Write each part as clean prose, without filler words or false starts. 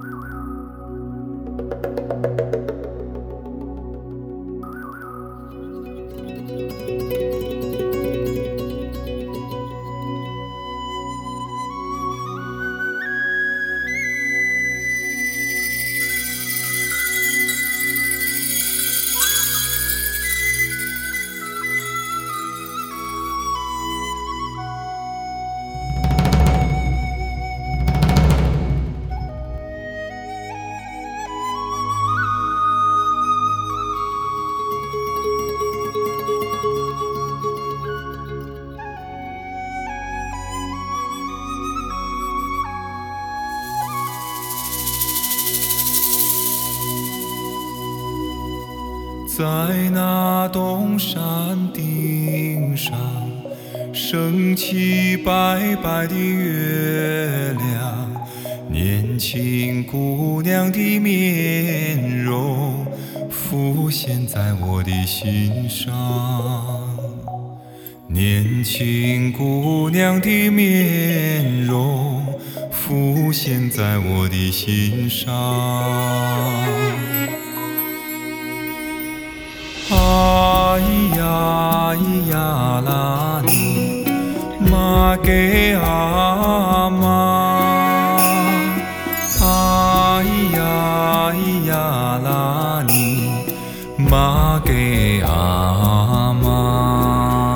在那东山顶上，升起白白的月亮，年轻姑娘的面容浮现在我的心上。年轻姑娘的面容浮现在我的心上。啊咿呀咿呀啦你妈给阿妈，啊咿呀咿呀啦你妈给阿妈。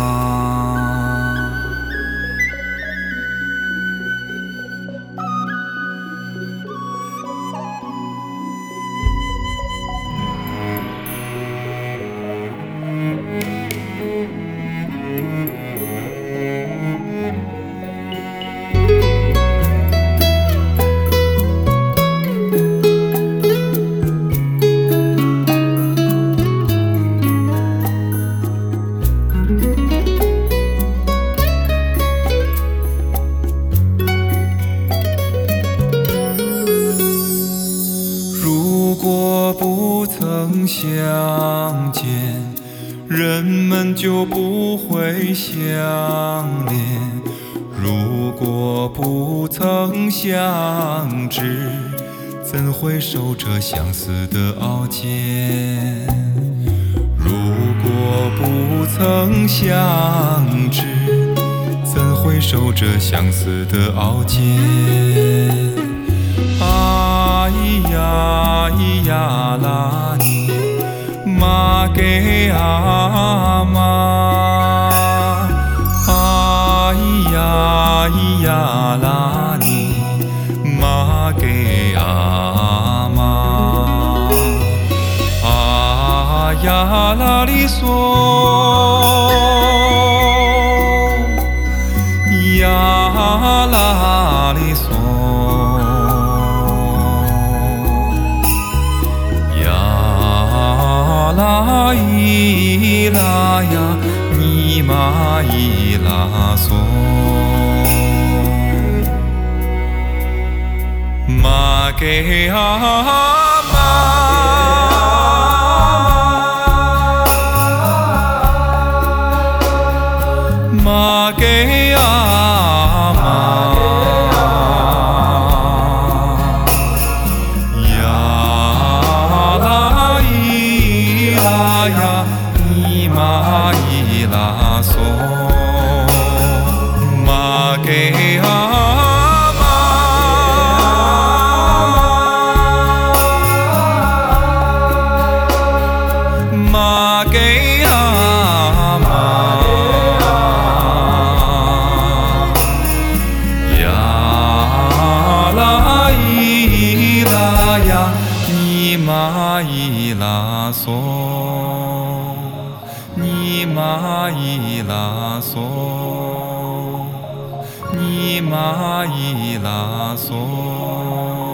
如果不曾相见，人们就不会相恋；如果不曾相知，怎会守着相思的傲剑？如果不曾相知，怎会守着相思的傲剑？啊咿呀咿呀啦你妈给阿妈，啊咿呀咿呀啦你妈给阿妈，啊呀啦哩嗦，呀啦哩嗦。啦咿啦呀，你妈咿啦嗦，妈给阿妈，妈给阿妈。你妈咿啦嗦，妈给阿妈，妈给阿妈，呀啦咿啦呀，你妈咿啦嗦。你妈咿啦嗦，你妈咿啦嗦。